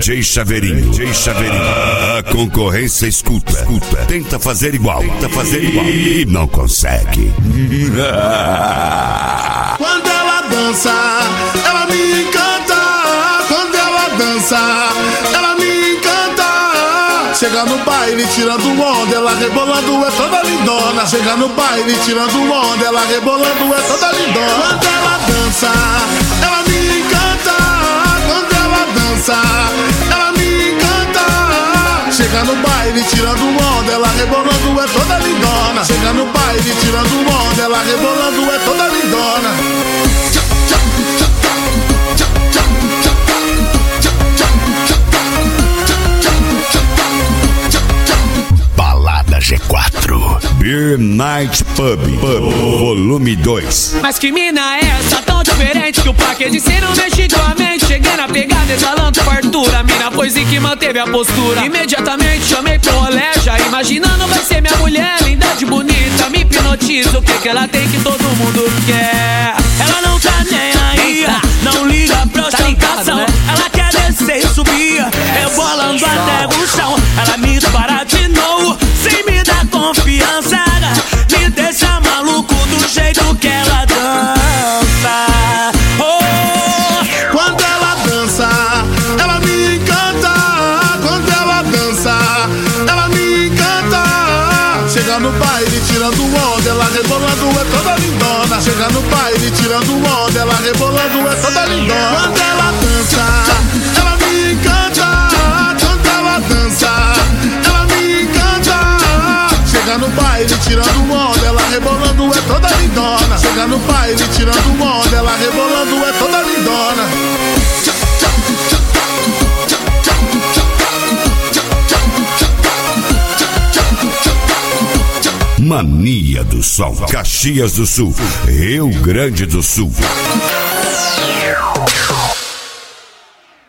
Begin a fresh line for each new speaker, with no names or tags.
DJ Chaveirinho. A concorrência escuta. Tenta fazer igual. E não consegue.
Quando ela dança, ela me encanta. Quando ela dança, ela me encanta. Chega no baile tirando onda, ela rebolando é toda lindona. Chega no baile tirando onda, ela rebolando é toda lindona. Quando ela dança, ela me encanta. Quando ela dança, ela me encanta. Chega no baile tirando onda, ela rebolando é toda lindona. Chega no baile tirando onda, ela rebolando é toda lindona.
Balada G4 Beer Night Pub Volume 2.
Mas que mina é essa tão diferente que o paquete de ensino mexe com a mente. Cheguei na pegada exalando fartura. Mina pose que manteve a postura. Imediatamente chamei pro rolé, já imaginando vai ser minha mulher. Linda de bonita, me hipnotiza. O que ela tem que todo mundo quer.
Ela não tá nem aí, não liga pra ostentação, né? Ela quer descer e subir, rebolando até o chão. Ela me desbaratinou, sem me dar confiança. Me deixa maluco do jeito que ela dança. Oh!
Quando ela dança, ela me encanta. Quando ela dança, ela me encanta. Chega no baile tirando onda, ela rebolando é toda lindona. Chega no baile tirando onda, ela rebolando é toda lindona. Quando ela dança, ela me encanta. Quando ela dança, ela me encanta. Chega no baile tirando onda, ela rebolando é toda lindona. Chega no baile tirando onda, ela rebolando é toda lindona.
Mania do Som, Caxias do Sul, Rio Grande do Sul.